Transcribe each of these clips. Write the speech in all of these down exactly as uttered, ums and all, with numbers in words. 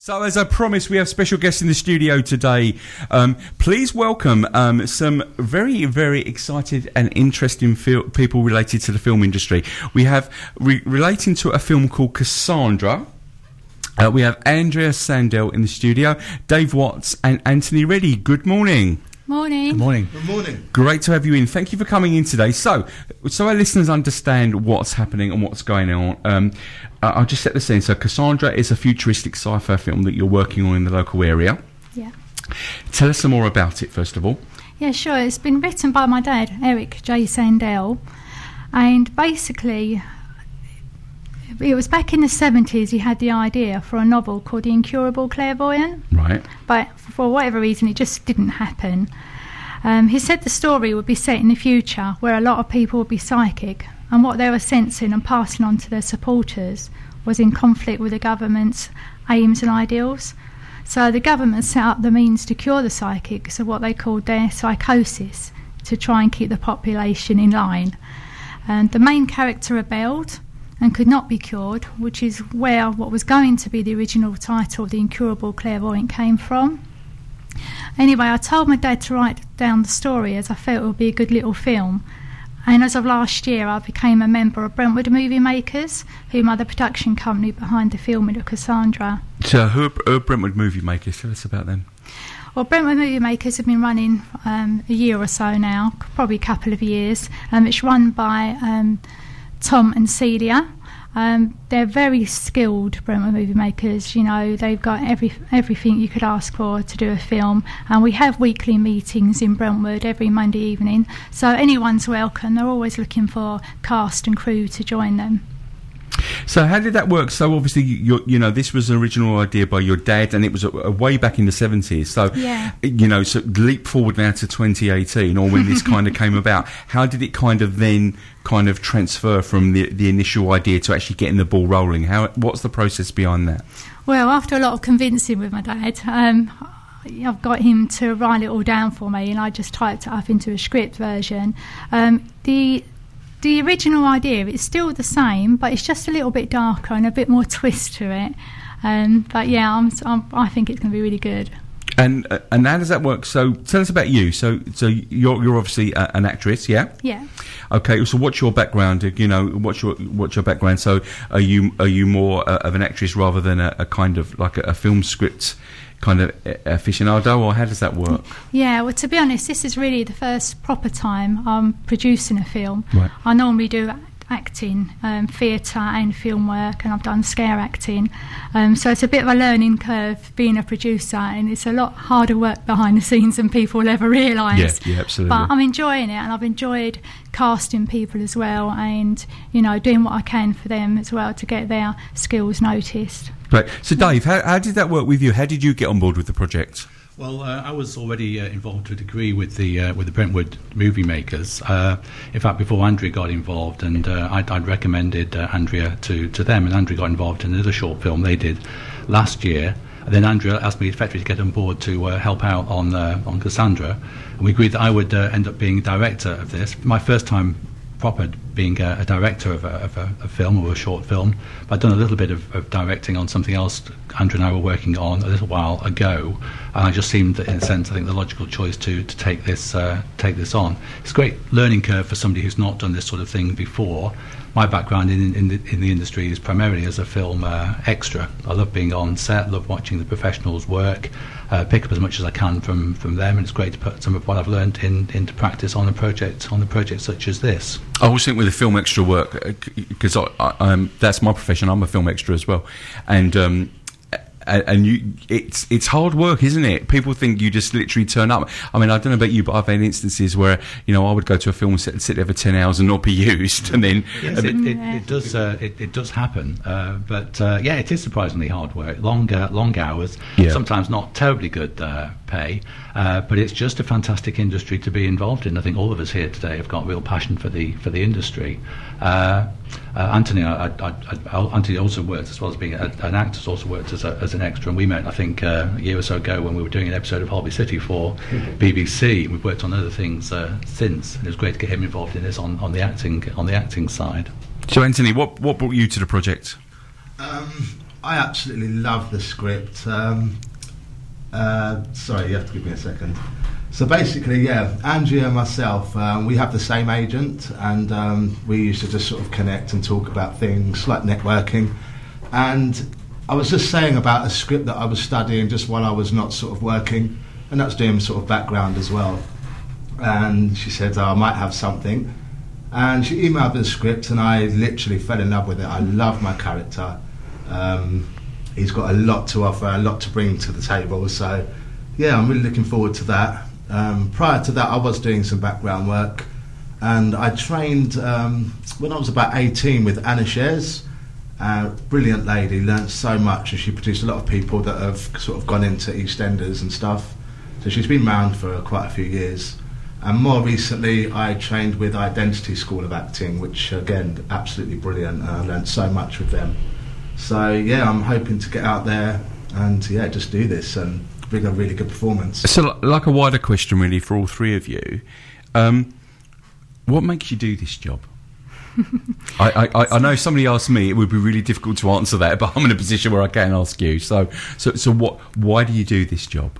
So, as I promised, we have special guests in the studio today. Um, please welcome um, some very, very excited and interesting fil- people related to the film industry. We have, re- relating to a film called Cassandra, uh, we have Andrea Sandell in the studio, Dave Watts and Anthony Reddy. Good morning. Morning. Good morning. Good morning. Great to have you in. Thank you for coming in today. So, so our listeners understand what's happening and what's going on. Um, uh, I'll just set the scene. So, Cassandra is a futuristic sci-fi film that you're working on in the local area. Yeah. Tell us some more about it, first of all. Yeah, sure. It's been written by my dad, Eric J. Sandell, and basically, it was back in the seventies he had the idea for a novel called The Incurable Clairvoyant. Right. But for whatever reason, it just didn't happen. Um, he said the story would be set in the future where a lot of people would be psychic, and what they were sensing and passing on to their supporters was in conflict with the government's aims and ideals. So the government set up the means to cure the psychics of what they called their psychosis, to try and keep the population in line. And the main character rebelled and could not be cured, which is where what was going to be the original title, The Incurable Clairvoyant, came from. Anyway, I told my dad to write down the story as I felt it would be a good little film. And as of last year, I became a member of Brentwood Movie Makers, whom are the production company behind the filming of Cassandra. So, who are, who are Brentwood Movie Makers? Tell us about them. Well, Brentwood Movie Makers have been running um, a year or so now, probably a couple of years. Um, it's run by um, Tom and Celia. Um, they're very skilled Brentwood movie makers. You know, they've got every everything you could ask for to do a film, and we have weekly meetings in Brentwood every Monday evening, so anyone's welcome. They're always looking for cast and crew to join them. So how did that work? So obviously, you you know, this was an original idea by your dad, and it was a, a way back in the seventies. So, yeah. you know, so leap forward now to twenty eighteen, or when this kind of came about. How did it kind of then kind of transfer from the the initial idea to actually getting the ball rolling? How what's the process behind that? Well, after a lot of convincing with my dad, um, I've got him to write it all down for me, and I just typed it up into a script version. Um, the The original idea is still the same, but it's just a little bit darker and a bit more twist to it. Um, but yeah, I'm, I'm, I think it's going to be really good. And uh, and how does that work? So tell us about you. So so you're you're obviously a, an actress, yeah? Yeah. Okay. So what's your background? You know, what's your what's your background? So are you are you more uh, of an actress rather than a, a kind of like a, a film script kind of aficionado, or how does that work? Yeah, well, to be honest, this is really the first proper time I'm producing a film. Right. I normally do acting, um, theatre and film work, and I've done scare acting. Um, so it's a bit of a learning curve being a producer, and it's a lot harder work behind the scenes than people will ever realise. Yeah, yeah, absolutely. But I'm enjoying it, and I've enjoyed casting people as well, and, you know, doing what I can for them as well to get their skills noticed. Right. So, Dave, how, how did that work with you? How did you get on board with the project? Well, uh, I was already uh, involved to a degree with the uh, with the Brentwood Movie Makers. Uh, in fact, before Andrea got involved, and uh, I'd, I'd recommended uh, Andrea to, to them, and Andrea got involved in another short film they did last year. And then Andrea asked me effectively to get on board to uh, help out on uh, on Cassandra, and we agreed that I would uh, end up being director of this. My first time proper being a, a director of, a, of a, a film or a short film, but I'd done a little bit of, of directing on something else Andrea and I were working on a little while ago, and I just seemed, in a sense, I think the logical choice to to take this uh, take this on. It's a great learning curve for somebody who's not done this sort of thing before. My background in in the, in the industry is primarily as a film uh, extra. I love being on set, love watching the professionals work, uh, pick up as much as I can from, from them, and it's great to put some of what I've learned in, into practice on a project on a project such as this. I always think with the film extra work, because I, I, um, that's my profession. I'm a film extra as well, and um, and you, it's it's hard work, isn't it? People think you just literally turn up. I mean, I don't know about you, but I've had instances where, you know, I would go to a film set and sit there for ten hours and not be used, and then yes, it, it, it does uh, it, it does happen. Uh, but uh, yeah, it is surprisingly hard work, long uh, long hours, yeah. Sometimes not terribly good uh, pay, uh, but it's just a fantastic industry to be involved in. I think all of us here today have got real passion for the for the industry. Uh, uh, Anthony, I, I, I, Anthony also worked, as well as being a, an actor, also worked as, a, as an extra, and we met, I think, uh, a year or so ago when we were doing an episode of Holby City for B B C. We've worked on other things uh, since, and it was great to get him involved in this on, on the acting on the acting side. So, Anthony, what what brought you to the project? Um, I absolutely love the script. Um, uh, sorry, you have to give me a second. So basically, yeah, Andrea and myself, um, we have the same agent, and um, we used to just sort of connect and talk about things like networking. And I was just saying about a script that I was studying just while I was not sort of working, and that's doing sort of background as well. And she said, oh, I might have something. And she emailed me the script, and I literally fell in love with it. I love my character. Um, he's got a lot to offer, a lot to bring to the table. So, yeah, I'm really looking forward to that. Um, prior to that, I was doing some background work, and I trained um, when I was about eighteen with Anna Shares. Uh, brilliant lady, learnt so much, and she produced a lot of people that have sort of gone into EastEnders and stuff. So she's been around for quite a few years. And more recently, I trained with Identity School of Acting, which again, absolutely brilliant. And I learnt so much with them. So yeah, I'm hoping to get out there and yeah, just do this and bring a really good performance. So, like a wider question, really, for all three of you, um, what makes you do this job? I, I, I know somebody asked me, it would be really difficult to answer that, but I'm in a position where I can ask you. So, so, so what? Why do you do this job?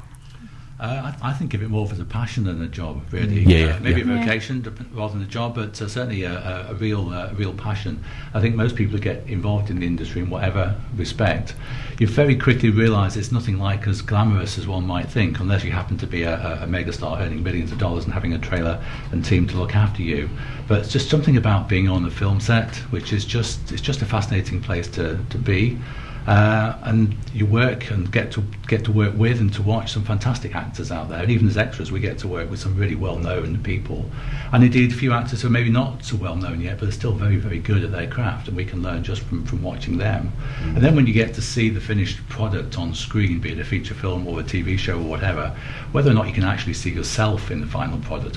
Uh, I, I think of it more as a passion than a job, really. Yeah, uh, maybe yeah. a vocation yeah. rather than a job, but uh, certainly a, a, a real, uh, a real passion. I think most people who get involved in the industry in whatever respect, you very quickly realise it's nothing like as glamorous as one might think, unless you happen to be a, a, a megastar earning millions of dollars and having a trailer and team to look after you. But it's just something about being on the film set, which is just it's just a fascinating place to, to be. Uh, and you work and get to get to work with and to watch some fantastic actors out there. And even as extras, we get to work with some really well-known people. And indeed, a few actors who are maybe not so well-known yet, but are still very, very good at their craft, and we can learn just from, from watching them. Mm-hmm. And then when you get to see the finished product on screen, be it a feature film or a T V show or whatever, whether or not you can actually see yourself in the final product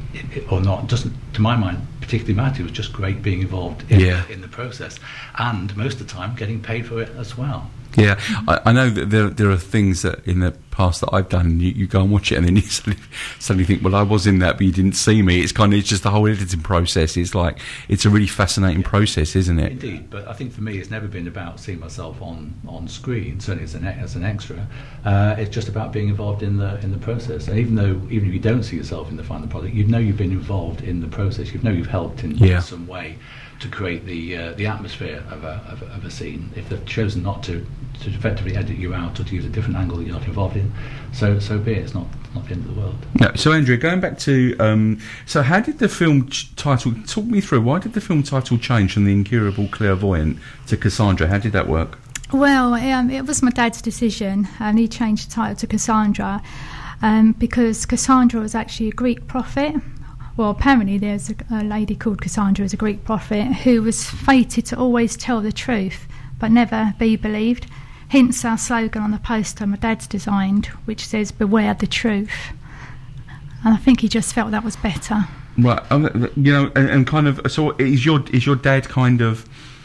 or not, doesn't, to my mind, particularly matter. It was just great being involved in, yeah. in the process, and most of the time getting paid for it as well. Yeah, I, I know that there there are things that in the past that I've done, and you, you go and watch it, and then you suddenly, suddenly think, well, I was in that, but you didn't see me. It's kind of it's just the whole editing process. It's like it's a really fascinating yeah. process, isn't it? Indeed, but I think for me, it's never been about seeing myself on, on screen. Certainly as an as an extra, uh, it's just about being involved in the in the process. And even though even if you don't see yourself in the final product, you know you've been involved in the process. You know you've helped in yeah. some way to create the uh, the atmosphere of a, of a of a scene. If they've chosen not to to effectively edit you out or to use a different angle that you're not involved in, so so be it. It's not not the end of the world. No. So Andrea, going back to um, so how did the film ch- title? Talk me through. Why did the film title change from The Incurable Clairvoyant to Cassandra? How did that work? Well, um, it was my dad's decision, and he changed the title to Cassandra um, because Cassandra was actually a Greek prophet. Well, apparently there's a, a lady called Cassandra as a Greek prophet who was fated to always tell the truth but never be believed. Hence our slogan on the poster my dad's designed, which says, beware the truth. And I think he just felt that was better. Right, um, you know, and, and kind of, so is your is your dad kind of,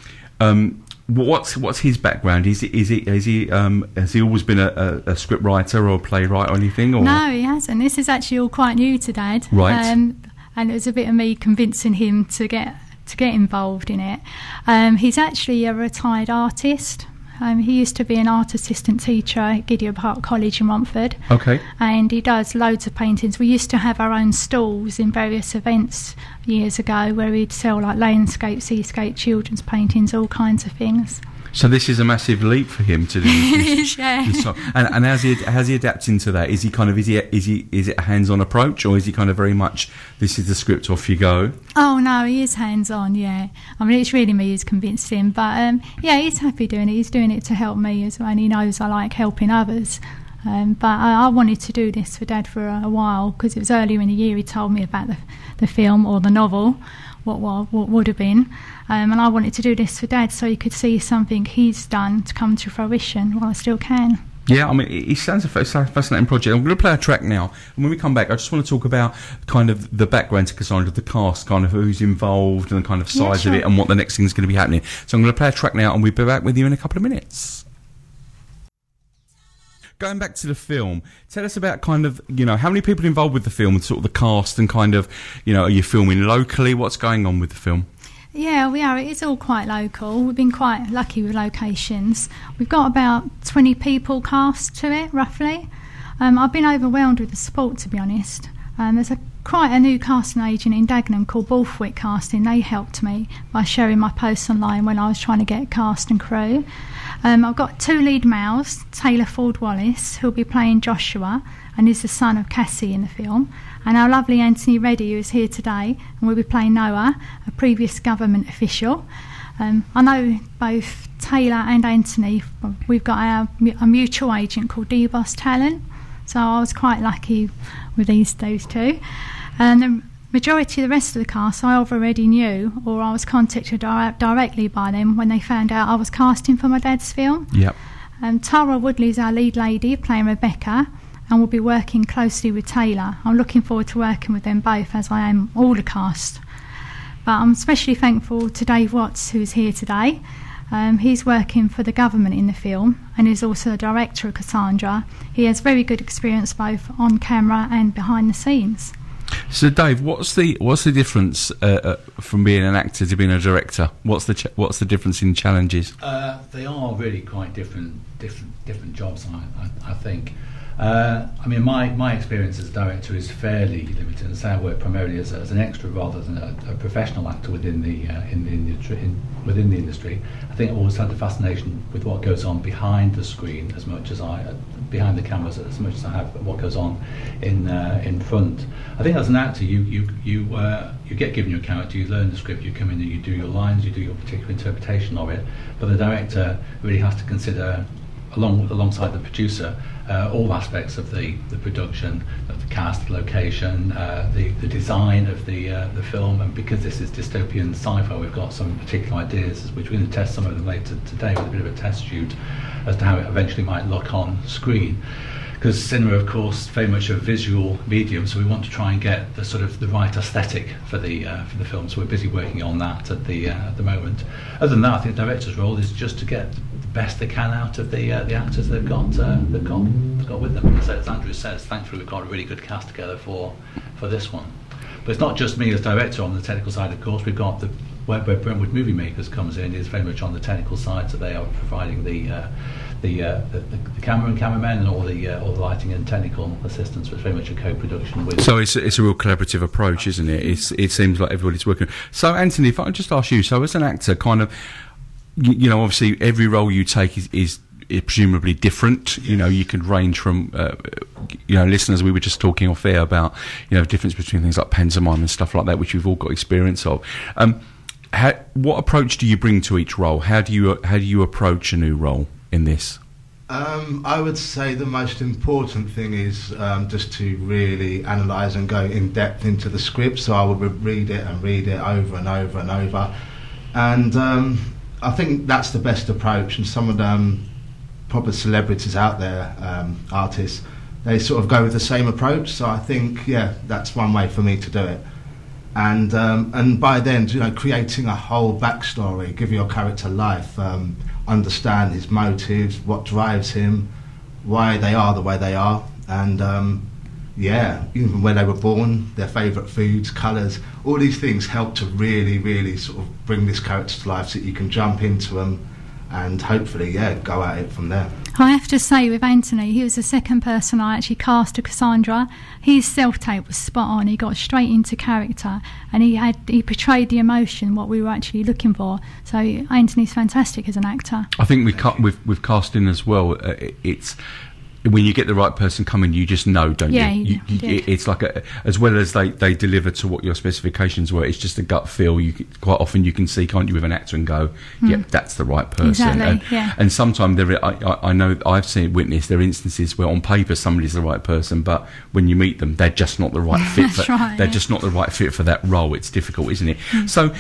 um, what's what's his background? Is it is it is he um, has he always been a, a, a script writer or a playwright or anything? Or? No, he hasn't. This is actually all quite new to Dad. Right. Um, and it was a bit of me convincing him to get to get involved in it. Um, he's actually a retired artist. Um, he used to be an art assistant teacher at Gideon Park College in Romford. Okay. And he does loads of paintings. We used to have our own stalls in various events years ago where we'd sell like landscape, seascape, children's paintings, all kinds of things. So this is a massive leap for him to do. It is, yeah. And, and how's he how's he adapting to that? Is he kind of is he is he is it a hands-on approach, or is he kind of very much this is the script, off you go? Oh no, he is hands-on. Yeah, I mean it's really me who's convinced him, but um, yeah, he's happy doing it. He's doing it to help me as well, and he knows I like helping others. Um, but I, I wanted to do this for Dad for a, a while because it was earlier in the year he told me about the the film or the novel. What, what what would have been, um, and I wanted to do this for Dad so he could see something he's done to come to fruition while I still can. Yeah, I mean, it, it sounds a fascinating project. I'm going to play a track now, and when we come back, I just want to talk about kind of the background to Cassandra, the cast, kind of who's involved, and the kind of size yeah, sure. of it, and what the next thing is going to be happening. So I'm going to play a track now, and we'll be back with you in a couple of minutes. Going back to the film, tell us about kind of, you know, how many people involved with the film, and sort of the cast, and kind of, you know, are you filming locally? What's going on with the film? Yeah, we are. It is all quite local. We've been quite lucky with locations. We've got about twenty people cast to it, roughly. Um, I've been overwhelmed with the support, to be honest. Um, there's a quite a new casting agent in Dagenham called Borthwick Casting. They helped me by sharing my posts online when I was trying to get a cast and crew. Um, I've got two lead males, Taylor Ford Wallace, who'll be playing Joshua and is the son of Cassie in the film, and our lovely Anthony Reddy, who is here today, and will be playing Noah, a previous government official. Um, I know both Taylor and Anthony. We've got our, a mutual agent called D-Boss Talent, so I was quite lucky with these those two. And the majority of the rest of the cast I already knew, or I was contacted di- directly by them when they found out I was casting for my dad's film. Yep. Um, Tara Woodley is our lead lady playing Rebecca, and will be working closely with Taylor. I'm looking forward to working with them both, as I am all the cast. But I'm especially thankful to Dave Watts, who is here today. Um, he's working for the government in the film and is also the director of Cassandra. He has very good experience both on camera and behind the scenes. So, Dave, what's the what's the difference uh, uh, from being an actor to being a director? What's the ch- what's the difference in challenges? Uh, they are really quite different, different, different jobs. I, I, I think. Uh, I mean, my, my experience as a director is fairly limited. And so I work primarily as, a, as an extra rather than a, a professional actor within the uh, in, in the in, within the industry. I think I've always had a fascination with what goes on behind the screen as much as I uh, behind the cameras as much as I have what goes on in uh, in front. I think as an actor, you you you uh, you get given your character, you learn the script, you come in and you do your lines, you do your particular interpretation of it. But the director really has to consider, along alongside the producer, uh, all aspects of the, the production, of the cast, the location, uh, the, the design of the uh, the film. And because this is dystopian sci-fi, we've got some particular ideas, which we're going to test some of them later today with a bit of a test shoot as to how it eventually might look on screen. Because cinema, of course, very much a visual medium, so we want to try and get the sort of the right aesthetic for the uh, for the film. So we're busy working on that at the uh, at the moment. Other than that, I think the director's role is just to get the best they can out of the uh, the actors they've got uh, they've got they've got with them. So as Andrew says, thankfully we've got a really good cast together for for this one. But it's not just me as director on the technical side. Of course, we've got the where, where Brentwood Movie Makers comes in is very much on the technical side, so they are providing the. Uh, The, uh, the, the camera and cameramen and all the uh, all the lighting and technical assistance. So it's very much a co-production with. So it's it's a real collaborative approach, isn't it? It's it seems like everybody's working. So Anthony, if I could just ask you, so as an actor, kind of, you, you know, obviously every role you take is. is is presumably different. You know, you could range from, uh, you know, listeners, we were just talking off air about, you know, the difference between things like pantomime and stuff like that, which we've all got experience of. Um, how, what approach do you bring to each role? How do you how do you approach a new role in this? Um, I would say the most important thing is um, just to really analyse and go in depth into the script. So I would read it and read it over and over and over, and um, I think that's the best approach. And some of them, proper celebrities out there, um, artists, they sort of go with the same approach. So I think, yeah, that's one way for me to do it. And um, and by then, you know, creating a whole backstory, give your character life, um, understand his motives, what drives him, why they are the way they are, and um, yeah, even when they were born, their favourite foods, colours, all these things help to really, really sort of bring this character to life so that you can jump into them and hopefully, yeah, go at it from there. I have to say, with Anthony, he was the second person I actually cast to Cassandra. His self-tape was spot on. He got straight into character, and he had he portrayed the emotion, what we were actually looking for. So Anthony's fantastic as an actor. I think we ca- with with casting as well. Uh, it's. When you get the right person coming, you just know, don't yeah, you? you, you it's like a, as well as they, they deliver to what your specifications were. It's just a gut feel. You quite often you can see, can't you, with an actor and go, mm. "Yep, that's the right person." Exactly. And, yeah. and sometimes there, I, I know I've seen witnessed there are instances where on paper somebody's the right person, but when you meet them, they're just not the right fit. That's for, right, they're yeah. just not the right fit for that role. It's difficult, isn't it? Mm. So.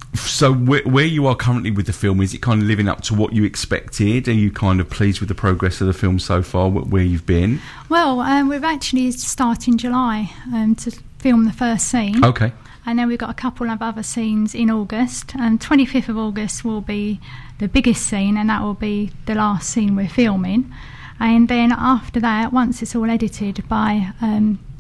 So where, where you are currently with the film, is it kind of living up to what you expected? Are you kind of pleased with the progress of the film so far, where you've been? Well, um, we've actually started in July um, to film the first scene. Okay. And then we've got a couple of other scenes in August. And twenty-fifth of August will be the biggest scene, and that will be the last scene we're filming. And then after that, once it's all edited by um,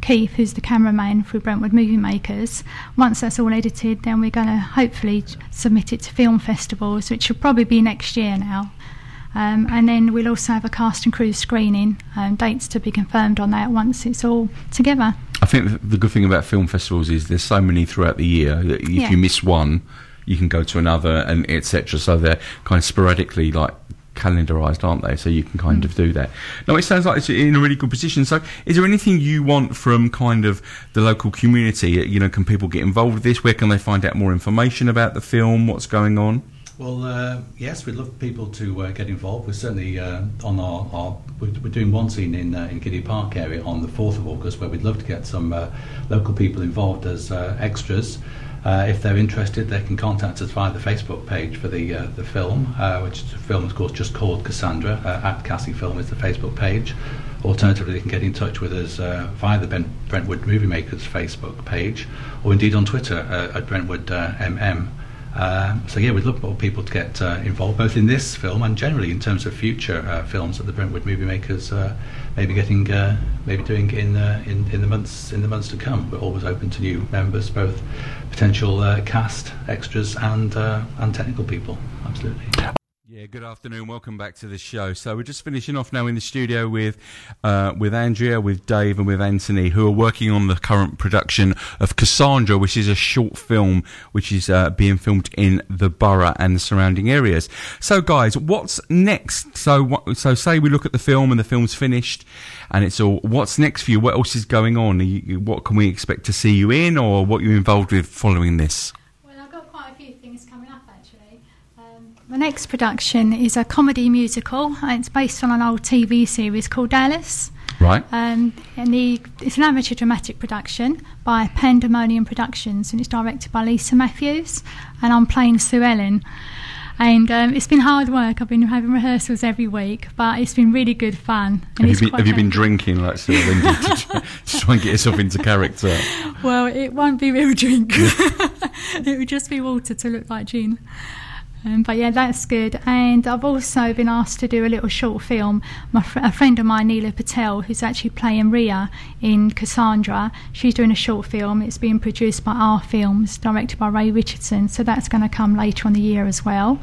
Keith, who's the cameraman through Brentwood Movie Makers. Once that's all edited, then we're going to hopefully submit it to film festivals, which will probably be next year now. Um, and then we'll also have a cast and crew screening, um, dates to be confirmed on that once it's all together. I think the good thing about film festivals is there's so many throughout the year that if Yeah. you miss one, you can go to another, and et cetera. So they're kind of sporadically like calendarised, aren't they? So you can kind Mm. of do that. No, it sounds like it's in a really good position. So is there anything you want from kind of the local community? You know, can people get involved with this? Where can they find out more information about the film? What's going on? Well, uh, yes, we'd love people to uh, get involved. We're certainly uh, on our, our we're, we're doing one scene in uh, in Giddy Park area on the fourth of August, where we'd love to get some uh, local people involved as uh, extras. Uh, if they're interested, they can contact us via the Facebook page for the uh, the film, uh, which is a film, of course, just called Cassandra. Uh, at Cassie Film is the Facebook page. Alternatively, they can get in touch with us uh, via the Ben- Brentwood Movie Makers Facebook page, or indeed on Twitter uh, at Brentwood uh, M M. Uh, so yeah, we'd love more people to get uh, involved, both in this film and generally in terms of future uh, films that the Brentwood Movie Makers uh, may be getting, uh, maybe doing in, uh, in in the months in the months to come. We're always open to new members, both potential uh, cast, extras, and uh, and technical people. Absolutely. Yeah, good afternoon. Welcome back to the show. So we're just finishing off now in the studio with uh, with Andrea, with Dave, and with Anthony, who are working on the current production of Cassandra, which is a short film which is uh, being filmed in the borough and the surrounding areas. So, guys, what's next? So, what, so say we look at the film and the film's finished, and it's all. What's next for you? What else is going on? Are you, what can we expect to see you in, or what you're involved with following this? The next production is a comedy musical. It's based on an old T V series called Alice. Right. Um, and the, it's an amateur dramatic production by Pandemonium Productions, and it's directed by Lisa Matthews. And I'm playing Sue Ellen. And um, it's been hard work. I've been having rehearsals every week, but it's been really good fun. And Have it's you been, quite have you been fun. drinking like Sue Ellen did to, try- to try and get yourself into character? Well, it won't be real drink. It would just be water to look like gin. Um, but yeah, that's good. And I've also been asked to do a little short film. My fr- a friend of mine, Neela Patel, who's actually playing Ria in Cassandra, she's doing a short film. It's being produced by R Films, directed by Ray Richardson. So that's going to come later on the year as well.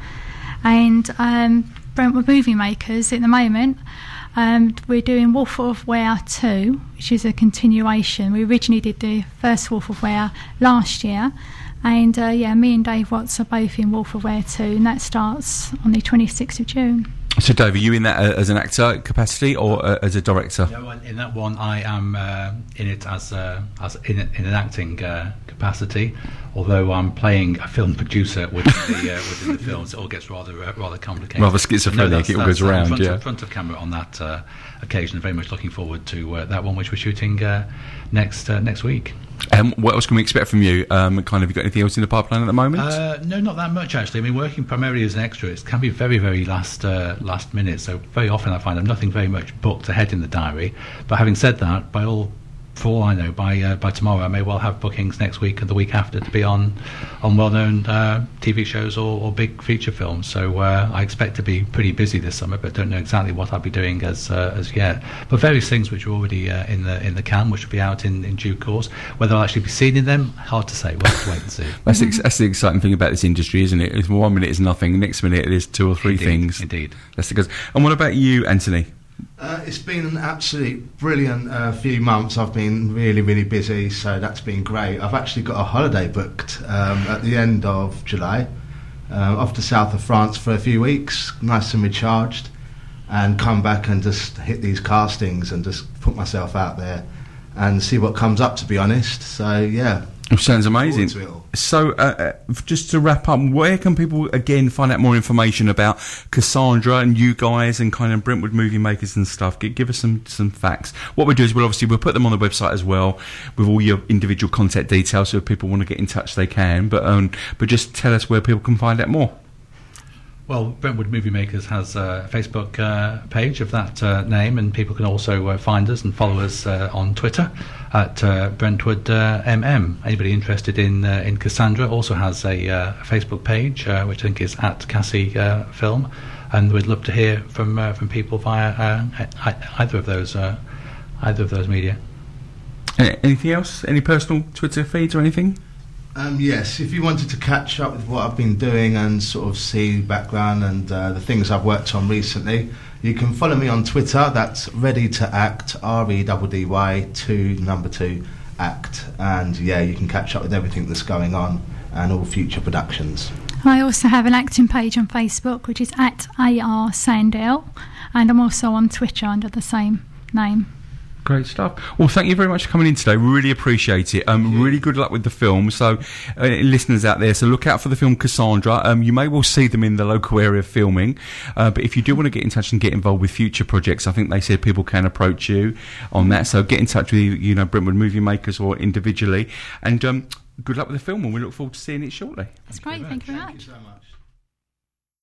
And um, Brentwood Movie Makers at the moment, um, we're doing Wolf of Ware two, which is a continuation. We originally did the first Wolf of Ware last year. And uh, yeah, me and Dave Watts are both in Wolf of Ware two, and that starts on the twenty-sixth of June. So, Dave, are you in that uh, as an actor capacity or uh, as a director? No, in that one, I am uh, in it as uh, as in, in an acting uh, capacity. Although I'm playing a film producer within the uh, within the films, it all gets rather uh, rather complicated. Rather schizophrenic, No, that's- it all that's, goes uh, around, front yeah. Of, front of camera on that uh, occasion. Very much looking forward to uh, that one, which we're shooting uh, next uh, next week. Um, what else can we expect from you? Um, kind of, have you got anything else in the pipeline at the moment? Uh, no, not that much actually. I mean, working primarily as an extra, it can be very, very last uh, last minute. So very often I find I'm nothing very much booked ahead in the diary. But having said that, by all, for all I know, by uh, by tomorrow I may well have bookings next week and the week after to be on on well-known uh, T V shows or, or big feature films. So uh, I expect to be pretty busy this summer, but don't know exactly what I'll be doing as uh, as yet. But various things which are already uh, in the in the can, which will be out in, in due course. Whether I'll actually be seen in them, hard to say. We'll have to wait and see. that's, the, ex- that's the exciting thing about this industry, isn't it? It's one minute is nothing, next minute it is two or three Indeed, things. Indeed. That's the good. And what about you, Anthony? Uh, it's been an absolute brilliant uh, few months. I've been really, really busy, so that's been great. I've actually got a holiday booked um, at the end of July, uh, off to south of France for a few weeks, nice and recharged, and come back and just hit these castings and just put myself out there and see what comes up, to be honest. So, yeah. It sounds amazing. Forward to it all. So, uh, uh, just to wrap up, where can people again find out more information about Cassandra and you guys and kind of Brentwood Movie Makers and stuff? Give, give us some some facts. What we'll do is we'll obviously we'll put them on the website as well with all your individual contact details. So if people want to get in touch, they can. But um, but just tell us where people can find out more. Well, Brentwood Movie Makers has a Facebook uh, page of that uh, name, and people can also uh, find us and follow us uh, on Twitter at uh, Brentwood uh, M M. Anybody interested in uh, in Cassandra also has a uh, Facebook page, uh, which I think is at Cassie uh, Film, and we'd love to hear from uh, from people via uh, either of those uh, either of those media. Uh, anything else? Any personal Twitter feeds or anything? Um, yes, if you wanted to catch up with what I've been doing and sort of see background and uh, the things I've worked on recently, you can follow me on Twitter. That's Ready to Act, R E D D Y two number two act, and yeah, you can catch up with everything that's going on and all future productions. I also have an acting page on Facebook, which is at A R Sandell, and I'm also on Twitter under the same name. Great stuff. Well, thank you very much for coming in today. We really appreciate it. Um, really good luck with the film. So, uh, listeners out there, so look out for the film Cassandra. Um, you may well see them in the local area filming. Uh, but if you do want to get in touch and get involved with future projects, I think they said people can approach you on that. So get in touch with, you know, Brentwood Movie Makers or individually. And um, good luck with the film, and we look forward to seeing it shortly. That's great. Thank you very much. Thank you so much.